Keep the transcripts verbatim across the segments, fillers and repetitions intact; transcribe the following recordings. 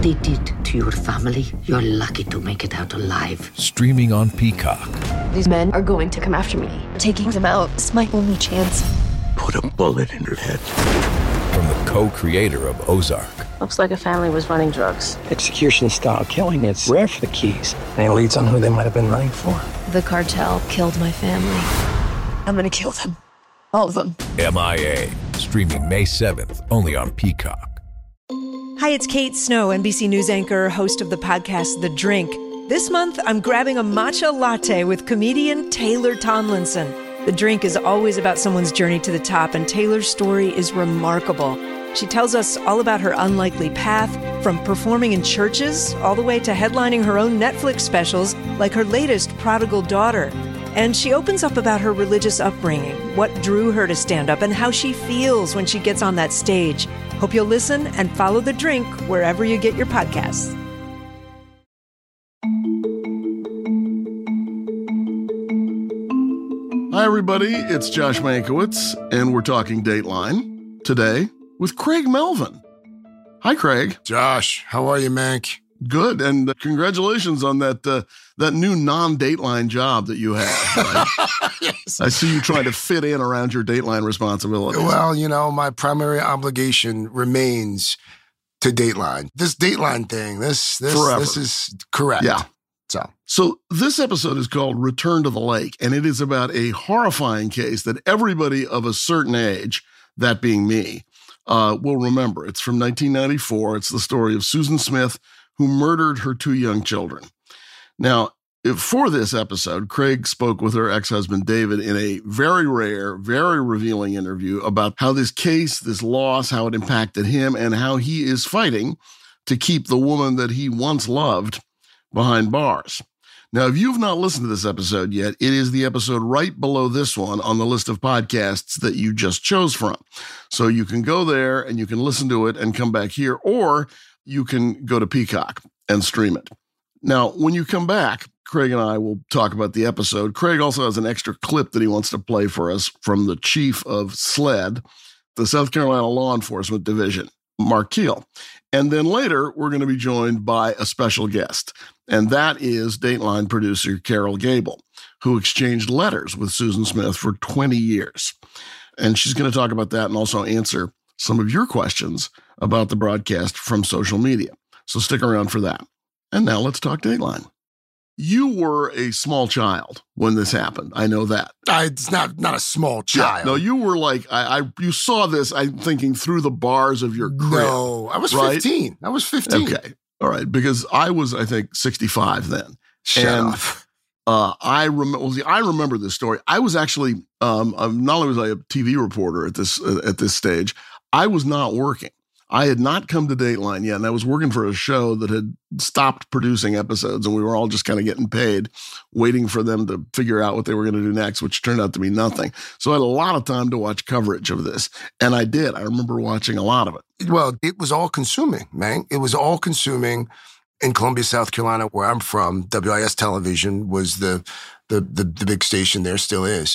what they did to your family, you're lucky to make it out alive. Streaming on Peacock. These men are going to come after me. Taking them out is my only chance. Put a bullet in her head. From the co-creator of Ozark. Looks like a family was running drugs. Execution-style killing, it's rare for the Keys. Any leads on who they might have been running for? The cartel killed my family. I'm gonna kill them. All of them. M I A. Streaming May seventh, only on Peacock. Hi, it's Kate Snow, N B C News anchor, host of the podcast The Drink. This month, I'm grabbing a matcha latte with comedian Taylor Tomlinson. The Drink is always about someone's journey to the top, and Taylor's story is remarkable. She tells us all about her unlikely path, from performing in churches all the way to headlining her own Netflix specials, like her latest, Prodigal Daughter. And she opens up about her religious upbringing, what drew her to stand up, and how she feels when she gets on that stage. Hope you'll listen and follow The Drink wherever you get your podcasts. Hi, everybody. It's Josh Mankiewicz, and we're talking Dateline today with Craig Melvin. Hi, Craig. Josh, how are you, Mank? Good, and uh, congratulations on that uh, that new non-Dateline job that you have. Right? Yes. I see you trying to fit in around your Dateline responsibilities. Well, you know, my primary obligation remains to Dateline. This Dateline thing, this this Forever. This is correct. Yeah. So. so this episode is called Return to the Lake, and it is about a horrifying case that everybody of a certain age, that being me, uh, will remember. It's from nineteen ninety-four. It's the story of Susan Smith, who murdered her two young children. Now, if, for this episode, Craig spoke with her ex-husband, David, in a very rare, very revealing interview about how this case, this loss, how it impacted him, and how he is fighting to keep the woman that he once loved behind bars. Now, if you've not listened to this episode yet, it is the episode right below this one on the list of podcasts that you just chose from. So you can go there and you can listen to it and come back here, or you can go to Peacock and stream it. Now, when you come back, Craig and I will talk about the episode. Craig also has an extra clip that he wants to play for us from the chief of SLED, the South Carolina Law Enforcement Division, Mark Keel. And then later, we're going to be joined by a special guest, and that is Dateline producer Carol Gable, who exchanged letters with Susan Smith for twenty years. And she's going to talk about that and also answer some of your questions about the broadcast from social media. So stick around for that. And now let's talk Dateline. You were a small child when this happened. I know that. I, it's not not a small child. Yeah, no, you were like, I, I you saw this, I'm thinking, through the bars of your crib. No, I was right? fifteen. I was fifteen. Okay. All right. Because I was, I think, sixty-five then. Shut and, up. Uh, I remember. Well, see, I remember this story. I was actually um, um, not only was I a T V reporter at this uh, at this stage, I was not working. I had not come to Dateline yet, and I was working for a show that had stopped producing episodes, and we were all just kind of getting paid, waiting for them to figure out what they were going to do next, which turned out to be nothing. So I had a lot of time to watch coverage of this, and I did. I remember watching a lot of it. Well, it was all consuming, man. It was all consuming. In Columbia, South Carolina, where I'm from, W I S Television was the, the the the big station there, still is.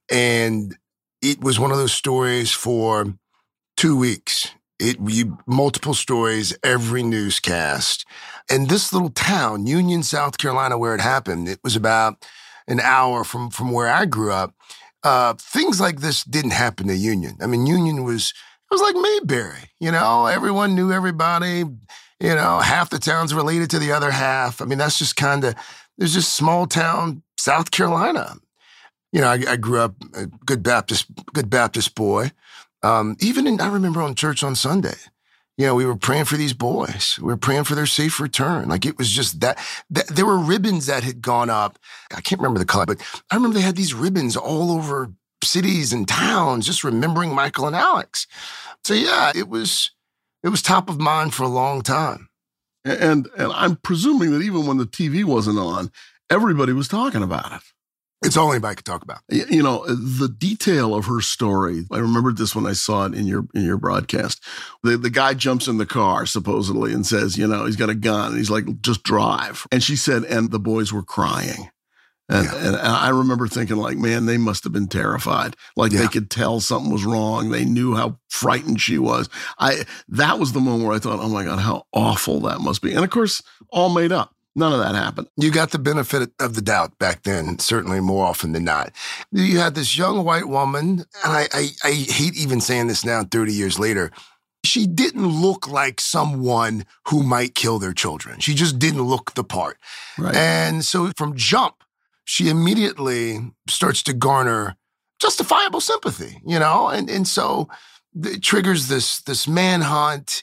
And it was one of those stories for two weeks. It you, multiple stories, every newscast. And this little town, Union, South Carolina, where it happened, it was about an hour from, from where I grew up. Uh, things like this didn't happen to Union. I mean, Union was, it was like Mayberry, you know? Everyone knew everybody. You know, half the town's related to the other half. I mean, that's just kind of, there's just small town South Carolina. You know, I, I grew up a good Baptist, good Baptist boy. Um, even in, I remember on church on Sunday, you know, we were praying for these boys. We were praying for their safe return. Like it was just that, that there were ribbons that had gone up. I can't remember the color, but I remember they had these ribbons all over cities and towns, just remembering Michael and Alex. So yeah, it was, it was top of mind for a long time. And, and I'm presuming that even when the T V wasn't on, everybody was talking about it. It's all anybody could talk about. You know, the detail of her story, I remembered this when I saw it in your in your broadcast. The, the guy jumps in the car, supposedly, and says, you know, he's got a gun. And he's like, just drive. And she said, and the boys were crying. And, Yeah. and I remember thinking, like, man, they must have been terrified. Like Yeah. they could tell something was wrong. They knew how frightened she was. I that was the moment where I thought, oh my God, how awful that must be. And of course, all made up. None of that happened. You got the benefit of the doubt back then, certainly more often than not. You had this young white woman, and I, I, I hate even saying this now, thirty years later. She didn't look like someone who might kill their children. She just didn't look the part. Right. And so from jump, she immediately starts to garner justifiable sympathy, you know? And and so it triggers this this manhunt,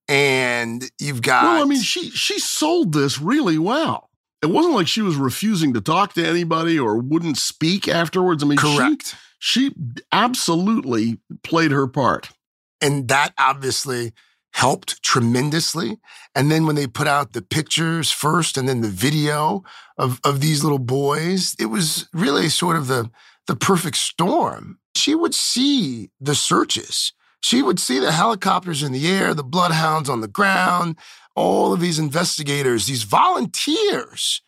and you've got... Well, I mean, she she sold this really well. It wasn't like she was refusing to talk to anybody or wouldn't speak afterwards. I mean, Correct. She, she absolutely played her part. And that obviously helped tremendously. And then when they put out the pictures first and then the video of, of these little boys, it was really sort of the, the perfect storm. She would see the searches. She would see the helicopters in the air, the bloodhounds on the ground, all of these investigators, these volunteers.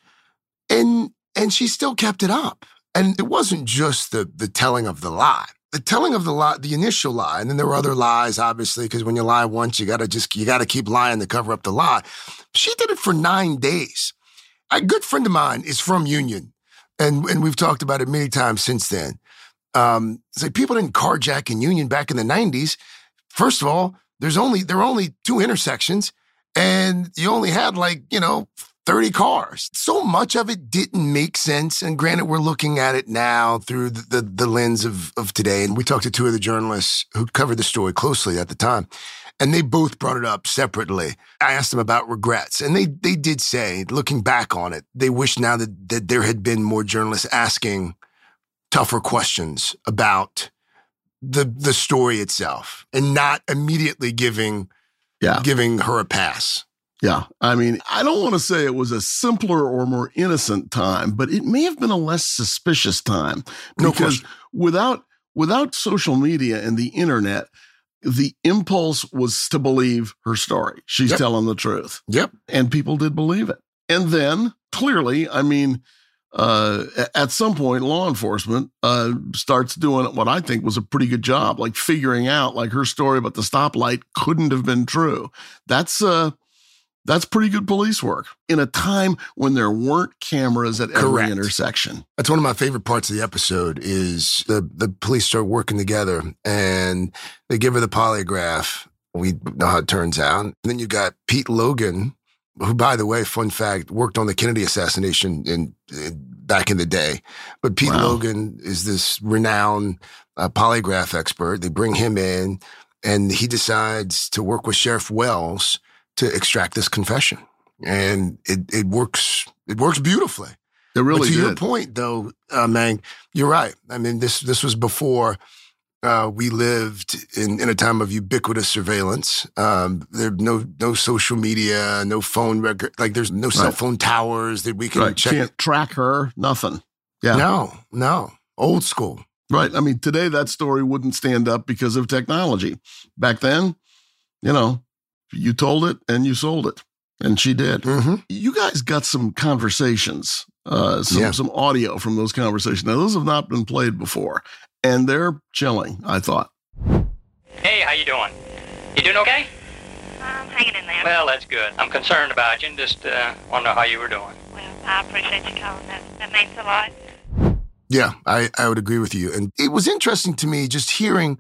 And, and she still kept it up. And it wasn't just the, the telling of the lie. The telling of the lie, the initial lie, and then there were other lies, obviously, because when you lie once, you gotta just you gotta keep lying to cover up the lie. She did it for nine days. A good friend of mine is from Union, and and we've talked about it many times since then. Um, it's like people didn't carjack in Union back in the nineties. First of all, there's only there were only two intersections, and you only had like you know thirty cars. So much of it didn't make sense. And granted, we're looking at it now through the, the, the lens of, of today. And we talked to two of the journalists who covered the story closely at the time, and they both brought it up separately. I asked them about regrets, and they they did say, looking back on it, they wish now that, that there had been more journalists asking tougher questions about the the story itself and not immediately giving, Yeah. giving her a pass. Yeah. I mean, I don't want to say it was a simpler or more innocent time, but it may have been a less suspicious time. No Because question. without without social media and the internet, the impulse was to believe her story. She's Yep. telling the truth. Yep. And people did believe it. And then clearly, I mean, uh, at some point, law enforcement uh, starts doing what I think was a pretty good job, like figuring out like her story about the stoplight couldn't have been true. That's uh, That's pretty good police work in a time when there weren't cameras at every Correct. intersection. That's one of my favorite parts of the episode is the, the police start working together and they give her the polygraph. We know how it turns out. And then you got Pete Logan, who, by the way, fun fact, worked on the Kennedy assassination in, in back in the day. But Pete Wow. Logan is this renowned uh, polygraph expert. They bring him in and he decides to work with Sheriff Wells to extract this confession. And it, it works, it works beautifully. It really but to did. your point, though, uh, Mang, you're right. I mean, this this was before uh, we lived in, in a time of ubiquitous surveillance. Um, there no no social media, no phone record. Like there's no cell Right. phone towers that we can Right. check. Can't track her, nothing. Yeah. No, no, old school. Right. I mean, today that story wouldn't stand up because of technology. Back then, you know, you told it and you sold it. And she did. Mm-hmm. You guys got some conversations, uh, some, Yeah. some audio from those conversations. Now, those have not been played before, and they're chilling, I thought. Hey, how you doing? You doing okay? I'm hanging in there. Well, that's good. I'm concerned about you and just uh, want to know how you were doing. Well, I appreciate you calling. That, that means a lot. Yeah, I, I would agree with you. And it was interesting to me just hearing,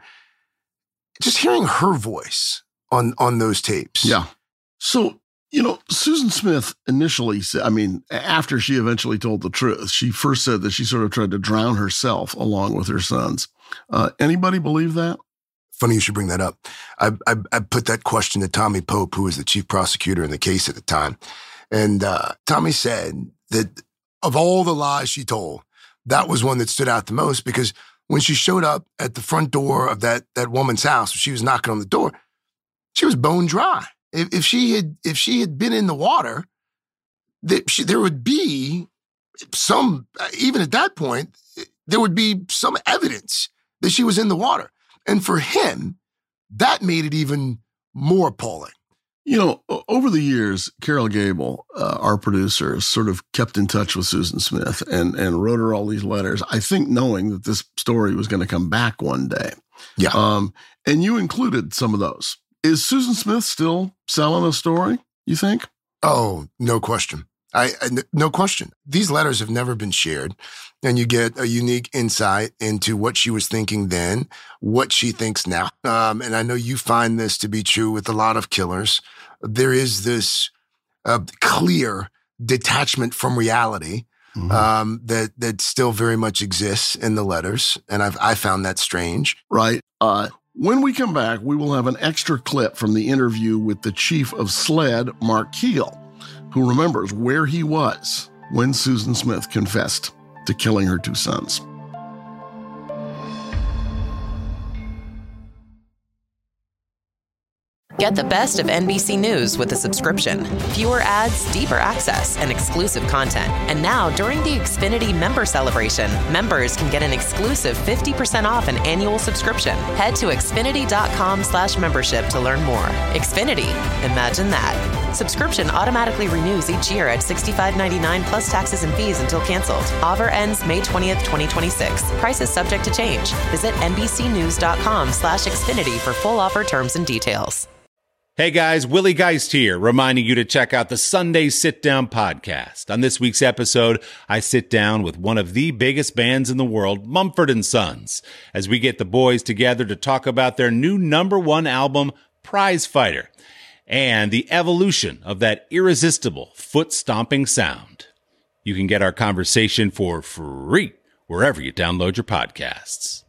just hearing her voice on on those tapes. Yeah. So, you know, Susan Smith initially said, I mean, after she eventually told the truth, she first said that she sort of tried to drown herself along with her sons. Uh, anybody believe that? Funny you should bring that up. I, I, I put that question to Tommy Pope, who was the chief prosecutor in the case at the time. And uh, Tommy said that of all the lies she told, that was one that stood out the most because when she showed up at the front door of that, that woman's house, she was knocking on the door, she was bone dry. If, if she had if she had been in the water, that she, there would be some, even at that point, there would be some evidence that she was in the water. And for him, that made it even more appalling. You know, over the years, Carol Gable, uh, our producer, sort of kept in touch with Susan Smith and, and wrote her all these letters, I think knowing that this story was going to come back one day. Yeah. Um, and you included some of those. Is Susan Smith still selling a story, you think? Oh, no question. I, I no question. These letters have never been shared, and you get a unique insight into what she was thinking then, what she thinks now. Um, and I know you find this to be true with a lot of killers. There is this uh, clear detachment from reality mm-hmm. um, that that still very much exists in the letters, and I've I found that strange. Right. Uh, when we come back, we will have an extra clip from the interview with the chief of SLED, Mark Keel, who remembers where he was when Susan Smith confessed to killing her two sons. Get the best of N B C News with a subscription. Fewer ads, deeper access, and exclusive content. And now, during the Xfinity Member Celebration, members can get an exclusive fifty percent off an annual subscription. Head to Xfinity.com slash membership to learn more. Xfinity. Imagine that. Subscription automatically renews each year at sixty-five ninety-nine plus taxes and fees until canceled. Offer ends May twentieth, twenty twenty-six. Prices subject to change. Visit NBCnews.com slash Xfinity for full offer terms and details. Hey guys, Willie Geist here, reminding you to check out the Sunday Sit Down podcast. On this week's episode, I sit down with one of the biggest bands in the world, Mumford and Sons, as we get the boys together to talk about their new number one album, Prize Fighter, and the evolution of that irresistible foot-stomping sound. You can get our conversation for free wherever you download your podcasts.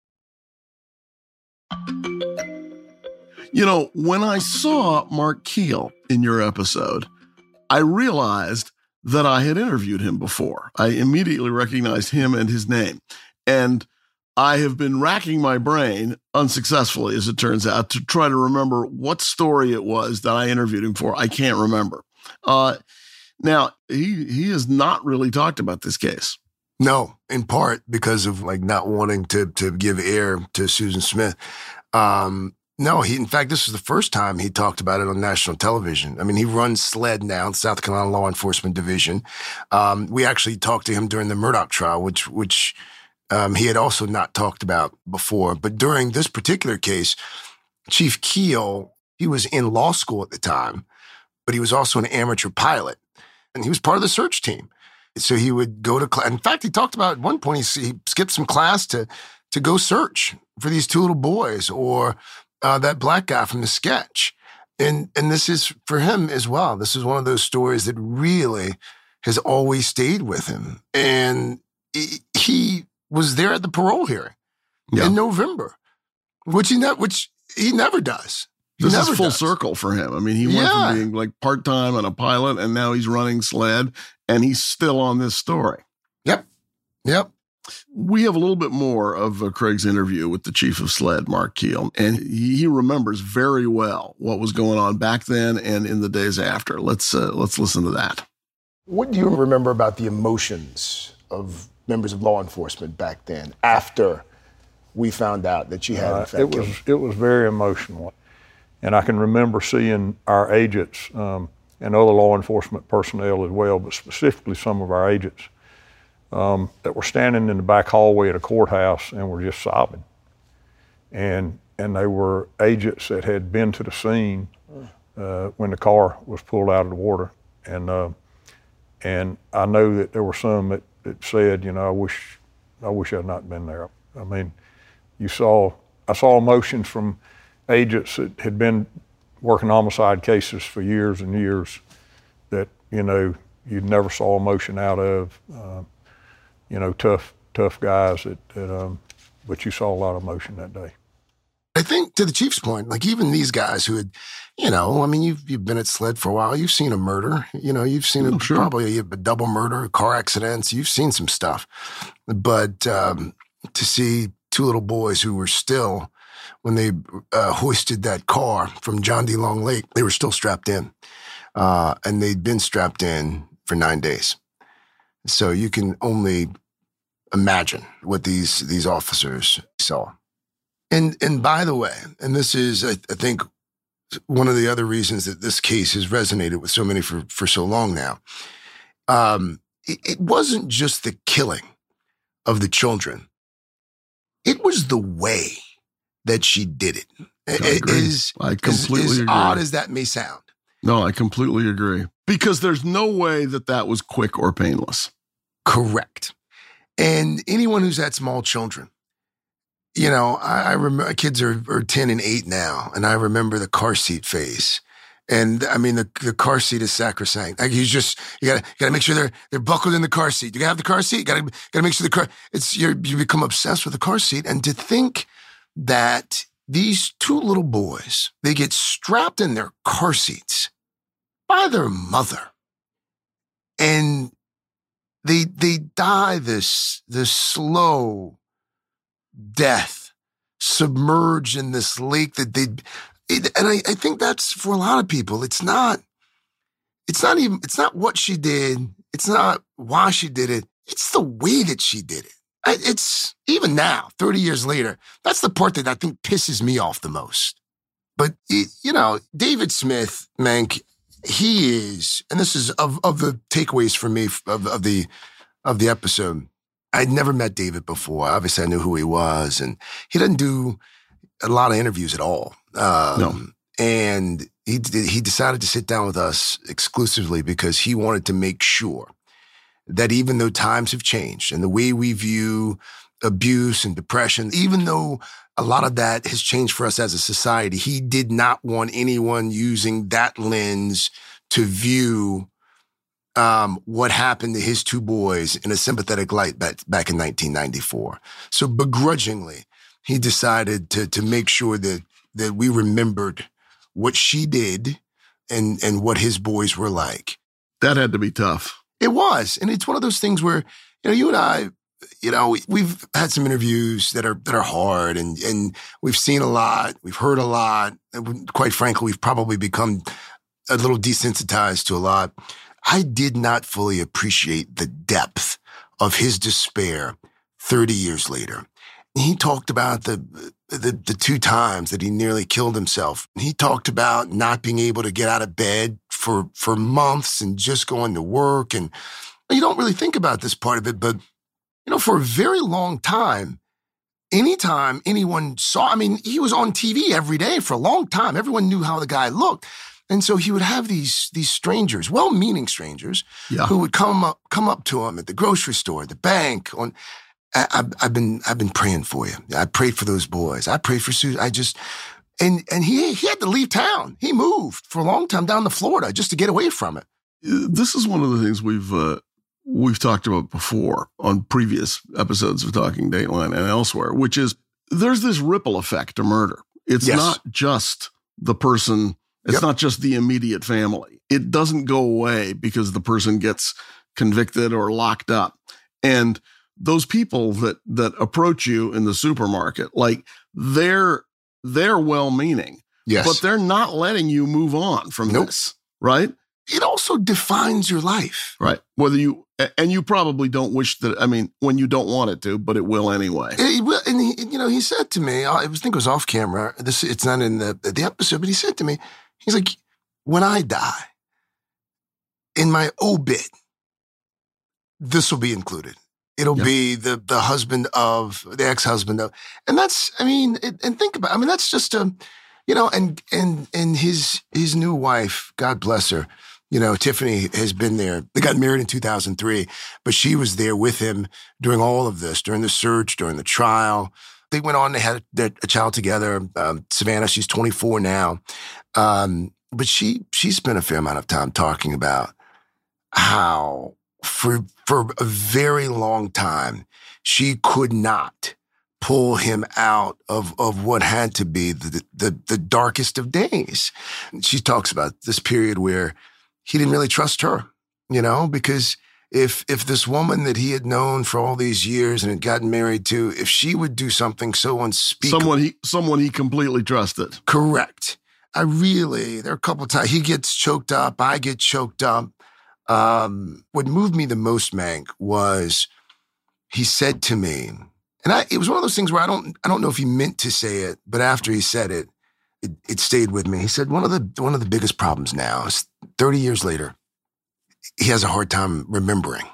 You know, when I saw Mark Keel in your episode, I realized that I had interviewed him before. I immediately recognized him and his name. And I have been racking my brain, unsuccessfully as it turns out, to try to remember what story it was that I interviewed him for. I can't remember. Uh, now, he he has not really talked about this case. No, in part because of like not wanting to to give air to Susan Smith. Um No, he, in fact, this was the first time he talked about it on national television. I mean, he runs SLED now, South Carolina Law Enforcement Division. Um, we actually talked to him during the Murdaugh trial, which, which, um, he had also not talked about before. But during this particular case, Chief Keel, he was in law school at the time, but he was also an amateur pilot, and he was part of the search team. So he would go to class. In fact, he talked about at one point, he, he skipped some class to, to go search for these two little boys, or Uh, that black guy from the sketch. And and this is, for him as well, this is one of those stories that really has always stayed with him. And he, he was there at the parole hearing yeah. in November, which he, ne- which he never does. He this never is full does. circle for him. I mean, he yeah. went from being like part-time and a pilot, and now he's running SLED, and he's still on this story. Yep, yep. We have a little bit more of uh, Craig's interview with the chief of SLED, Mark Keel, and he, he remembers very well what was going on back then and in the days after. Let's uh, let's listen to that. What do you remember about the emotions of members of law enforcement back then after we found out that you had uh, in fact it was killed? It was very emotional, and I can remember seeing our agents um, and other law enforcement personnel as well, but specifically some of our agents. Um, that were standing in the back hallway at a courthouse and were just sobbing. And and they were agents that had been to the scene uh, when the car was pulled out of the water. And uh, and I know that there were some that, that said, you know, I wish I wish I'd not been there. I mean, you saw I saw emotions from agents that had been working homicide cases for years and years that, you know, you never saw emotion out of. Uh, You know, tough, tough guys that, that um, but you saw a lot of emotion that day. I think to the chief's point, like even these guys who had, you know, I mean, you've you've been at SLED for a while. You've seen a murder. You know, you've seen oh, a, sure. probably a, a double murder, car accidents. You've seen some stuff. But um, to see two little boys who were still, when they uh, hoisted that car from John D. Long Lake, they were still strapped in. Uh, and they'd been strapped in for nine days. So you can only imagine what these these officers saw. And and by the way, and this is, I, I think, one of the other reasons that this case has resonated with so many for, for so long now. Um, it, it wasn't just the killing of the children. It was the way that she did it. I It agree. is I completely as, as agree. odd as that may sound. No, I completely agree. Because there's no way that that was quick or painless. Correct. And anyone who's had small children, you know, I, I remember kids are, are ten and eight now, and I remember the car seat phase. And I mean, the, the car seat is sacrosanct. Like, you just, you gotta, you gotta make sure they're, they're buckled in the car seat. You gotta have the car seat. You gotta, gotta make sure the car, it's, you're, you become obsessed with the car seat. And to think that these two little boys, they get strapped in their car seats by their mother, and they, they die this, this slow death, submerged in this lake that they, It, and I, I think that's for a lot of people. It's not, it's not even, it's not what she did. It's not why she did it. It's the way that she did it. I, it's even now, thirty years later, that's the part that I think pisses me off the most. But, it, you know, David Smith, Mank, he is, and this is of, of the takeaways for me of, of the, of the episode. I'd never met David before. Obviously, I knew who he was, and he doesn't do a lot of interviews at all. Um, no. And he he decided to sit down with us exclusively because he wanted to make sure that even though times have changed and the way we view abuse and depression, even though a lot of that has changed for us as a society, he did not want anyone using that lens to view um, what happened to his two boys in a sympathetic light back, back in nineteen ninety-four. So begrudgingly, he decided to to make sure that that we remembered what she did and and what his boys were like. That had to be tough. It was. And it's one of those things where, you know, you and I, you know, we've had some interviews that are that are hard, and and we've seen a lot, we've heard a lot, and quite frankly, we've probably become a little desensitized to a lot. I did not fully appreciate the depth of his despair thirty years later. He talked about the, the the two times that he nearly killed himself. He talked about not being able to get out of bed for, for months and just going to work. And you don't really think about this part of it, but, you know, for a very long time, anytime anyone saw, I mean, he was on T V every day for a long time. Everyone knew how the guy looked. And so he would have these these strangers, well-meaning strangers, yeah. who would come up come up to him at the grocery store, at the bank. On, I, I've, I've been I've been praying for you. I prayed for those boys. I prayed for Susan. I just and and he he had to leave town. He moved for a long time down to Florida just to get away from it. This is one of the things we've uh, we've talked about before on previous episodes of Talking Dateline and elsewhere, which is there's this ripple effect to murder. It's yes. not just the person. It's yep. not just the immediate family. It doesn't go away because the person gets convicted or locked up. And those people that that approach you in the supermarket, like they're they're well-meaning, yes. but they're not letting you move on from nope. this, right? It also defines your life. Right. Whether you, and you probably don't wish that, I mean, when you don't want it to, but it will anyway. It will, and he, you know, he said to me, I was, think it was off camera, this, it's not in the, the episode, but he said to me, he's like, when I die, in my obit, this will be included. It'll yep. be the the husband of, the ex-husband of, and that's, I mean, it, and think about, I mean, that's just a, you know, and and and his his new wife, God bless her, you know, Tiffany has been there. They got married in two thousand three, but she was there with him during all of this, during the search, during the trial. They went on, they had a, a child together. Um, Savannah, she's twenty-four now. Um, but she she spent a fair amount of time talking about how for for a very long time she could not pull him out of, of what had to be the, the the darkest of days. She talks about this period where he didn't really trust her, you know, because if if this woman that he had known for all these years and had gotten married to, if she would do something so unspeakable. Someone he someone he completely trusted. Correct. I really, there are a couple of times he gets choked up, I get choked up. Um, what moved me the most, Mank, was he said to me, and I, it was one of those things where I don't, I don't know if he meant to say it, but after he said it, it, it stayed with me. He said one of the one of the biggest problems now is thirty years later, he has a hard time remembering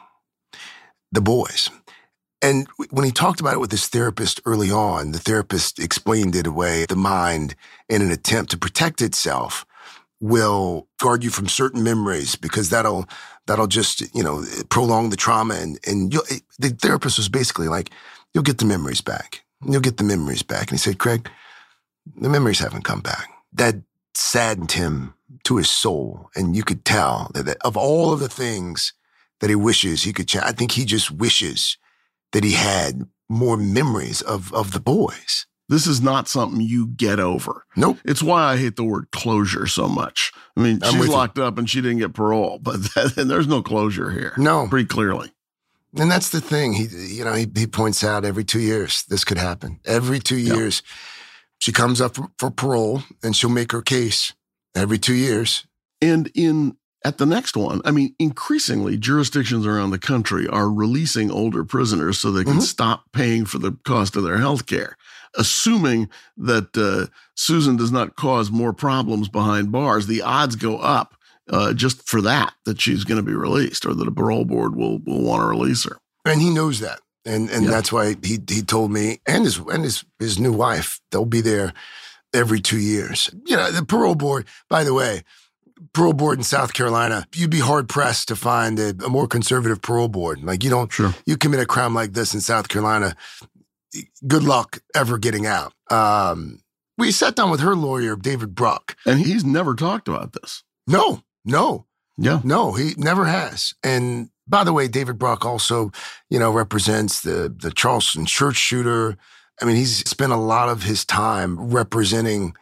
the boys. And when he talked about it with his therapist early on, the therapist explained it away. The mind, in an attempt to protect itself, will guard you from certain memories because that'll that'll just, you know, prolong the trauma. And, and you'll, the therapist was basically like, you'll get the memories back. You'll get the memories back. And he said, Craig, the memories haven't come back. That saddened him to his soul. And you could tell that, that of all of the things that he wishes he could change, I think he just wishes that he had more memories of, of the boys. This is not something you get over. Nope. It's why I hate the word closure so much. I mean, I'm she's with you. locked up and she didn't get parole, but that, and there's no closure here. No. Pretty clearly. And that's the thing. He, you know, he, he points out every two years this could happen. Every two years, yep. She comes up for, for parole and she'll make her case every two years. And in at the next one, I mean, increasingly jurisdictions around the country are releasing older prisoners so they can mm-hmm. stop paying for the cost of their health care, assuming that uh, Susan does not cause more problems behind bars. The odds go up uh, just for that, that she's going to be released or that a parole board will will want to release her. And he knows that. And and yeah. that's why he he told me and his and his, his new wife, they'll be there every two years. You know, the parole board, by the way, parole board in South Carolina, you'd be hard pressed to find a, a more conservative parole board. Like you don't, sure. you commit a crime like this in South Carolina, good luck ever getting out. Um, we sat down with her lawyer, David Bruck. And he's never talked about this. No, no. Yeah. No, he never has. And by the way, David Bruck also, you know, represents the, the Charleston church shooter. I mean, he's spent a lot of his time representing,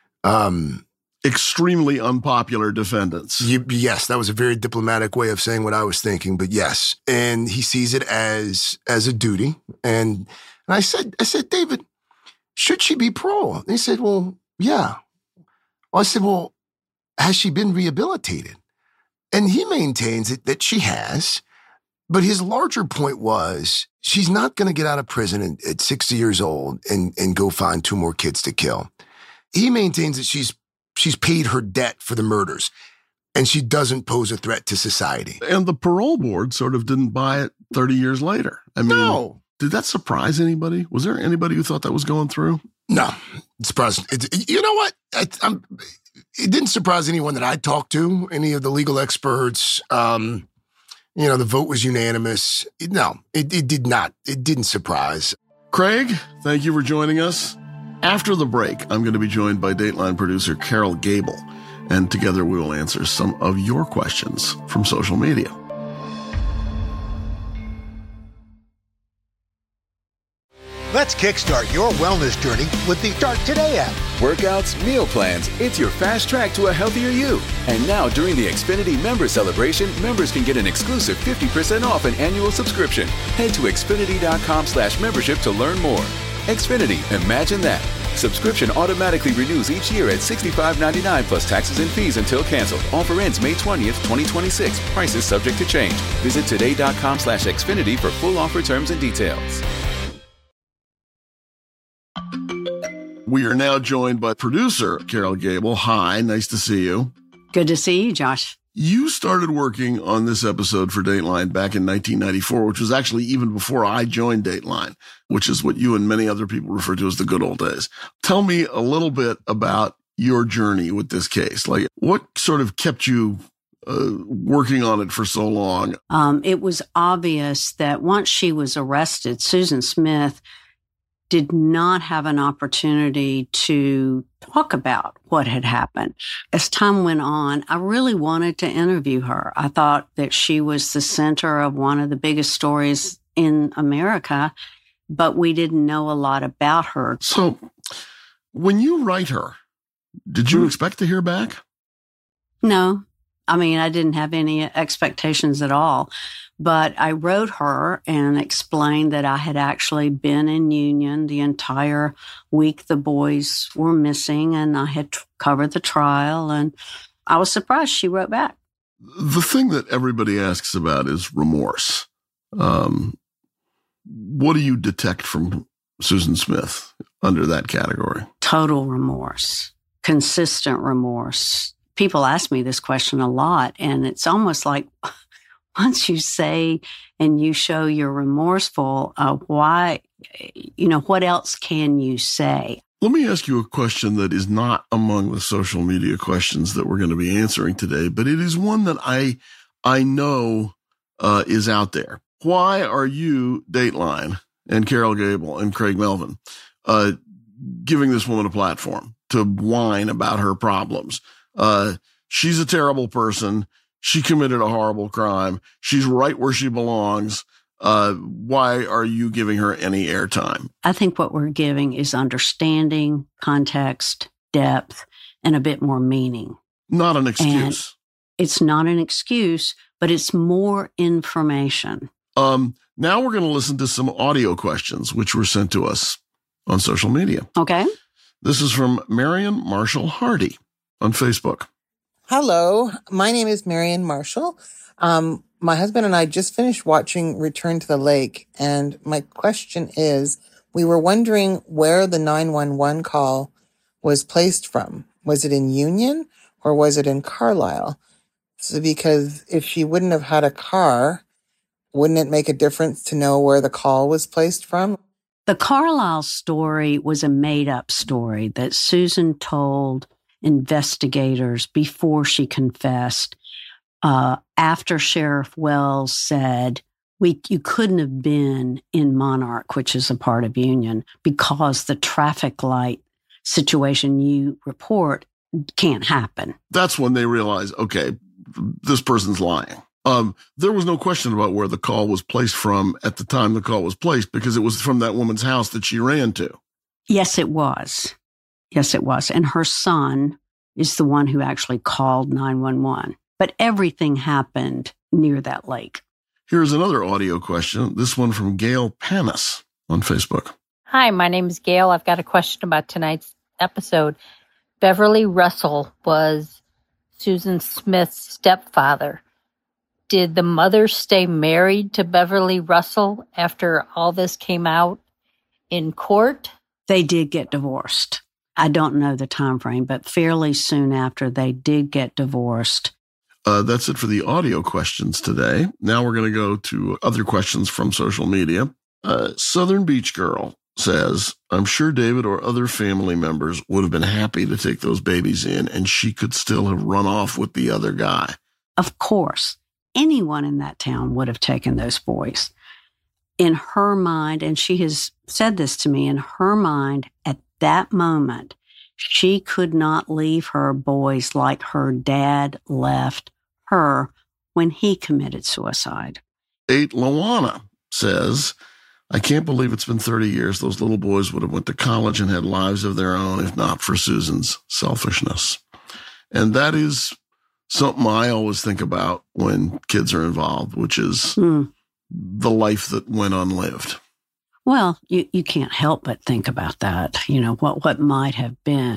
um, extremely unpopular defendants. You, yes, that was a very diplomatic way of saying what I was thinking, but yes. And he sees it as as a duty. And, and I said, I said, David, should she be parole? And he said, well, yeah. Well, I said, well, has she been rehabilitated? And he maintains it that she has. But his larger point was she's not going to get out of prison at, at sixty years old and, and go find two more kids to kill. He maintains that she's She's paid her debt for the murders, and she doesn't pose a threat to society. And the parole board sort of didn't buy it thirty years later. I mean, no. Did that surprise anybody? Was there anybody who thought that was going through? No. It surprised. It, you know what? I, I'm, it didn't surprise anyone that I talked to, any of the legal experts. Um, you know, the vote was unanimous. No, it, it did not. It didn't surprise. Craig, thank you for joining us. After the break, I'm going to be joined by Dateline producer Carol Gable, and together we will answer some of your questions from social media. Let's kickstart your wellness journey with the Start Today app. Workouts, meal plans, it's your fast track to a healthier you. And now during the Xfinity Member Celebration, members can get an exclusive fifty percent off an annual subscription. Head to Xfinity.com slash membership to learn more. Xfinity, imagine that. Subscription automatically renews each year at sixty-five ninety-nine plus taxes and fees until canceled. Offer ends May twentieth, twenty twenty-six. Prices subject to change. Visit today.com slash Xfinity for full offer terms and details. We are now joined by producer Carol Gable. Hi, nice to see you. Good to see you, Josh. You started working on this episode for Dateline back in nineteen ninety-four, which was actually even before I joined Dateline, which is what you and many other people refer to as the good old days. Tell me a little bit about your journey with this case. Like, what sort of kept you uh, working on it for so long? Um, it was obvious that once she was arrested, Susan Smith did not have an opportunity to talk about what had happened. As time went on, I really wanted to interview her. I thought that she was the center of one of the biggest stories in America, but we didn't know a lot about her. So when you write her, did you expect to hear back? No. I mean, I didn't have any expectations at all. But I wrote her and explained that I had actually been in Union the entire week the boys were missing, and I had t- covered the trial, and I was surprised she wrote back. The thing that everybody asks about is remorse. Um, what do you detect from Susan Smith under that category? Total remorse. consistent remorse. People ask me this question a lot, and it's almost like once you say and you show you're remorseful, uh, why, you know, what else can you say? Let me ask you a question that is not among the social media questions that we're going to be answering today, but it is one that I I know uh, is out there. Why are you, Dateline, and Carol Gable and Craig Melvin, uh, giving this woman a platform to whine about her problems? Uh, she's a terrible person. She committed a horrible crime. She's right where she belongs. Uh, why are you giving her any airtime? I think what we're giving is understanding, context, depth, and a bit more meaning. Not an excuse. And it's not an excuse, but it's more information. Um, now we're going to listen to some audio questions, which were sent to us on social media. Okay. This is from Marion Marshall Hardy on Facebook. Hello, my name is Marion Marshall. Um, my husband and I just finished watching Return to the Lake, and my question is, we were wondering where the nine one one call was placed from. Was it in Union or was it in Carlisle? So because if she wouldn't have had a car, wouldn't it make a difference to know where the call was placed from? The Carlisle story was a made-up story that Susan told investigators before she confessed, uh, after Sheriff Wells said, we you couldn't have been in Monarch, which is a part of Union, because the traffic light situation you report can't happen. That's when they realized, okay, this person's lying. Um, there was no question about where the call was placed from at the time the call was placed, because it was from that woman's house that she ran to. Yes, it was. Yes, it was. And her son is the one who actually called nine one one. But everything happened near that lake. Here's another audio question. This one from Gail Panis on Facebook. Hi, my name is Gail. I've got a question about tonight's episode. Beverly Russell was Susan Smith's stepfather. Did the mother stay married to Beverly Russell after all this came out in court? They did get divorced. I don't know the time frame, but fairly soon after they did get divorced. Uh, that's it for the audio questions today. Now we're going to go to other questions from social media. Uh, Southern Beach Girl says, I'm sure David or other family members would have been happy to take those babies in, and she could still have run off with the other guy. Of course. Anyone in that town would have taken those boys. In her mind, and she has said this to me, in her mind, at that moment, she could not leave her boys like her dad left her when he committed suicide. Eight Lawana says, I can't believe it's been thirty years. Those little boys would have went to college and had lives of their own if not for Susan's selfishness. And that is something I always think about when kids are involved, which is mm. the life that went unlived. Well, you, you can't help but think about that, you know, what, what might have been.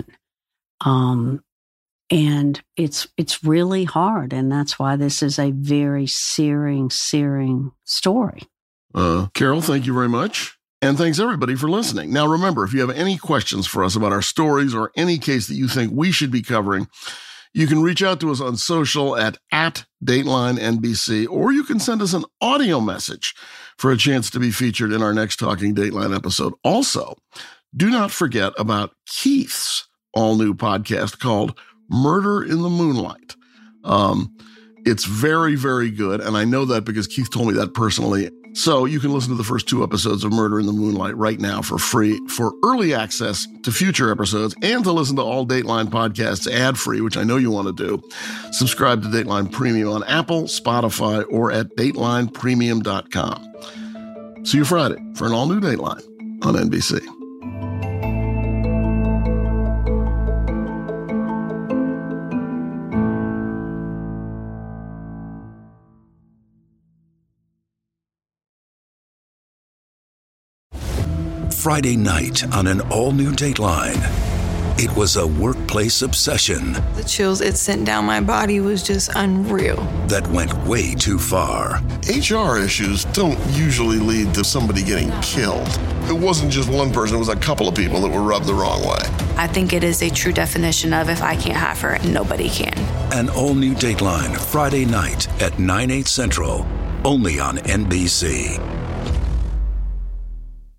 Um, and it's it's really hard, and that's why this is a very searing, searing story. Uh, Carol, thank you very much. And thanks, everybody, for listening. Now, remember, if you have any questions for us about our stories or any case that you think we should be covering, you can reach out to us on social at, at Dateline N B C, or you can send us an audio message for a chance to be featured in our next Talking Dateline episode. Also, do not forget about Keith's all-new podcast called Murder in the Moonlight. Um, it's very, very good, and I know that because Keith told me that personally. So you can listen to the first two episodes of Murder in the Moonlight right now for free, for early access to future episodes, and to listen to all Dateline podcasts ad-free, which I know you want to do. Subscribe to Dateline Premium on Apple, Spotify, or at dateline premium dot com. See you Friday for an all-new Dateline on N B C. Friday night on an all-new Dateline. It was a workplace obsession. The chills it sent down my body was just unreal. That went way too far. H R issues don't usually lead to somebody getting killed. It wasn't just one person, it was a couple of people that were rubbed the wrong way. I think it is a true definition of if I can't have her, nobody can. An all-new Dateline, Friday night at nine, eight central, only on N B C.